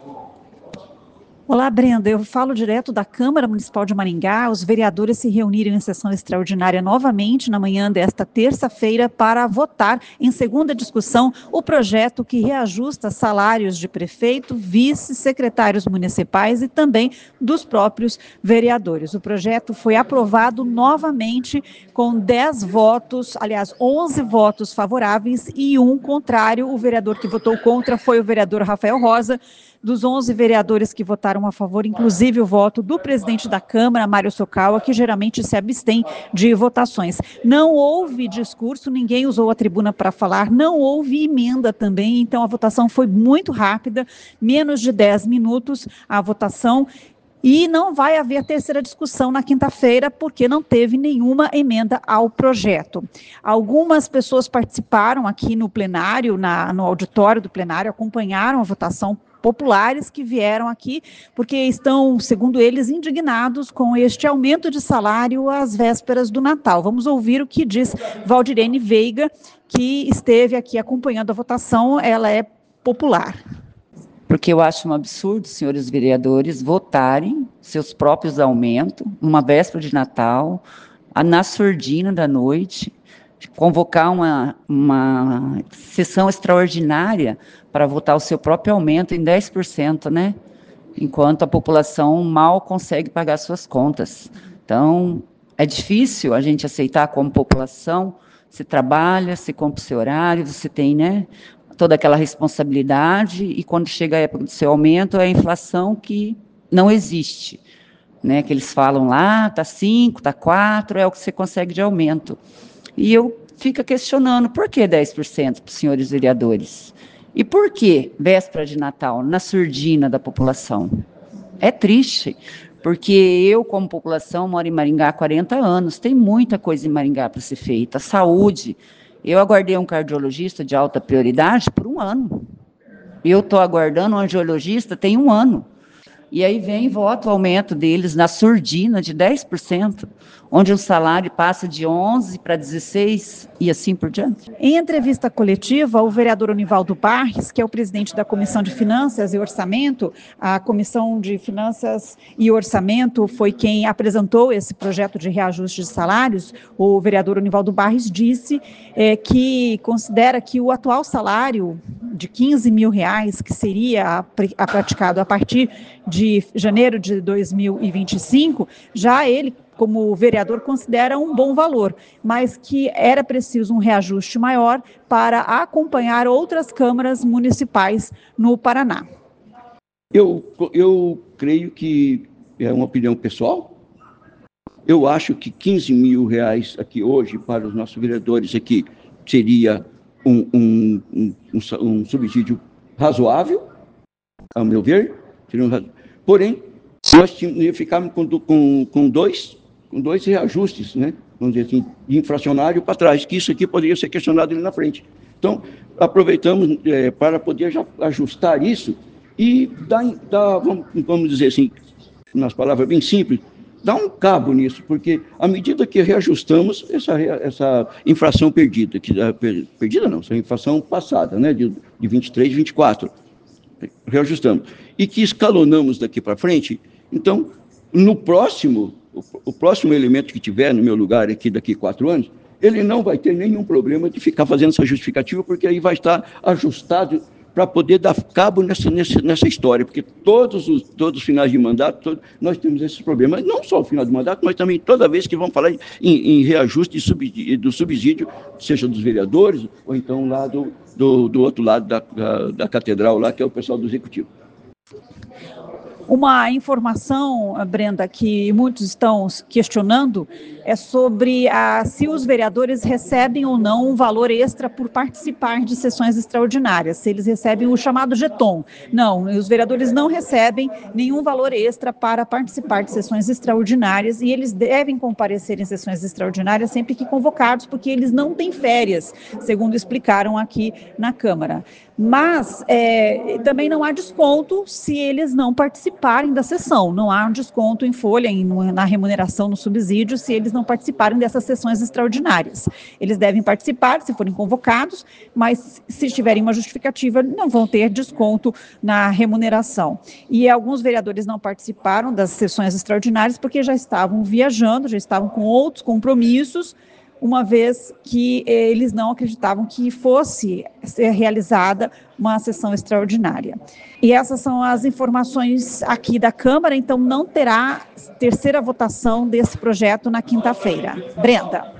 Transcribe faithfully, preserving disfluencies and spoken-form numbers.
Olá, Brenda. Eu falo direto da Câmara Municipal de Maringá. Os vereadores se reuniram em sessão extraordinária novamente na manhã desta terça-feira para votar em segunda discussão o projeto que reajusta salários de prefeito, vice, secretários municipais e também dos próprios vereadores. O projeto foi aprovado novamente com dez votos, aliás, onze votos favoráveis e um contrário. O vereador que votou contra foi o vereador Rafael Rosa. Dos onze vereadores que votaram a favor, inclusive o voto do presidente da Câmara, Mário Sokawa, que geralmente se abstém de votações. Não houve discurso, ninguém usou a tribuna para falar, não houve emenda também, então a votação foi muito rápida, menos de dez minutos a votação. E não vai haver terceira discussão na quinta-feira, porque não teve nenhuma emenda ao projeto. Algumas pessoas participaram aqui no plenário, na, no auditório do plenário, acompanharam a votação, populares que vieram aqui, porque estão, segundo eles, indignados com este aumento de salário às vésperas do Natal. Vamos ouvir o que diz Valdirene Veiga, que esteve aqui acompanhando a votação. Ela é popular. Porque eu acho um absurdo, senhores vereadores, votarem seus próprios aumentos, numa véspera de Natal, na surdina da noite, convocar uma, uma sessão extraordinária para votar o seu próprio aumento em dez por cento, né? Enquanto a população mal consegue pagar suas contas. Então, é difícil a gente aceitar como população, se trabalha, se cumpre o seu horário, você tem, né, toda aquela responsabilidade, e quando chega a época do seu aumento, é a inflação que não existe, né? Que eles falam lá, está cinco, está quatro, é o que você consegue de aumento. E eu fico questionando, por que dez por cento para os senhores vereadores? E por que véspera de Natal, na surdina da população? É triste, porque eu, como população, moro em Maringá há quarenta anos, tem muita coisa em Maringá para ser feita. Saúde, eu aguardei um cardiologista de alta prioridade por um ano. Eu estou aguardando um angiologista tem um ano. E aí vem e vota o aumento deles na surdina de dez por cento, onde o salário passa de onze para dezesseis e assim por diante. Em entrevista coletiva, o vereador Onivaldo Barres, que é o presidente da Comissão de Finanças e Orçamento, a Comissão de Finanças e Orçamento foi quem apresentou esse projeto de reajuste de salários. O vereador Onivaldo Barres disse é, que considera que o atual salário de quinze mil reais, que seria praticado a partir de janeiro de dois mil e vinte e cinco, já ele, como vereador, considera um bom valor, mas que era preciso um reajuste maior para acompanhar outras câmaras municipais no Paraná. Eu, eu creio que é uma opinião pessoal. Eu acho que quinze mil reais aqui hoje para os nossos vereadores aqui seria um, um, um, um, um subsídio razoável, ao meu ver. Seria um, porém, nós tínhamos, ficamos com, com, com dois com dois reajustes, né, vamos dizer assim, de inflacionário para trás, que isso aqui poderia ser questionado ali na frente. Então, aproveitamos é, para poder já ajustar isso e dar, dar vamos, vamos dizer assim, nas palavras bem simples, dar um cabo nisso, porque à medida que reajustamos essa, essa inflação perdida, que, perdida não, essa inflação passada, né, de, de vinte e três, vinte e quatro, reajustamos, e que escalonamos daqui para frente, então, no próximo, o próximo elemento que tiver no meu lugar aqui daqui a quatro anos, ele não vai ter nenhum problema de ficar fazendo essa justificativa, porque aí vai estar ajustado para poder dar cabo nessa, nessa, nessa história, porque todos os, todos os finais de mandato, todos, nós temos esses problemas, não só o final de mandato, mas também toda vez que vamos falar em, em reajuste de subsídio, do subsídio, seja dos vereadores, ou então lá do, do, do outro lado da, da, da catedral, lá, que é o pessoal do executivo. Uma informação, Brenda, que muitos estão questionando é sobre a, se os vereadores recebem ou não um valor extra por participar de sessões extraordinárias, se eles recebem o chamado jeton. Não, os vereadores não recebem nenhum valor extra para participar de sessões extraordinárias e eles devem comparecer em sessões extraordinárias sempre que convocados, porque eles não têm férias, segundo explicaram aqui na Câmara. Mas é, também não há desconto se eles não participarem. participarem da sessão. Não há um desconto em folha, em, na remuneração, no subsídio, se eles não participarem dessas sessões extraordinárias. Eles devem participar, se forem convocados, mas se tiverem uma justificativa, não vão ter desconto na remuneração. E alguns vereadores não participaram das sessões extraordinárias porque já estavam viajando, já estavam com outros compromissos, uma vez que eles não acreditavam que fosse ser realizada uma sessão extraordinária. E essas são as informações aqui da Câmara, então não terá terceira votação desse projeto na quinta-feira. Brenda.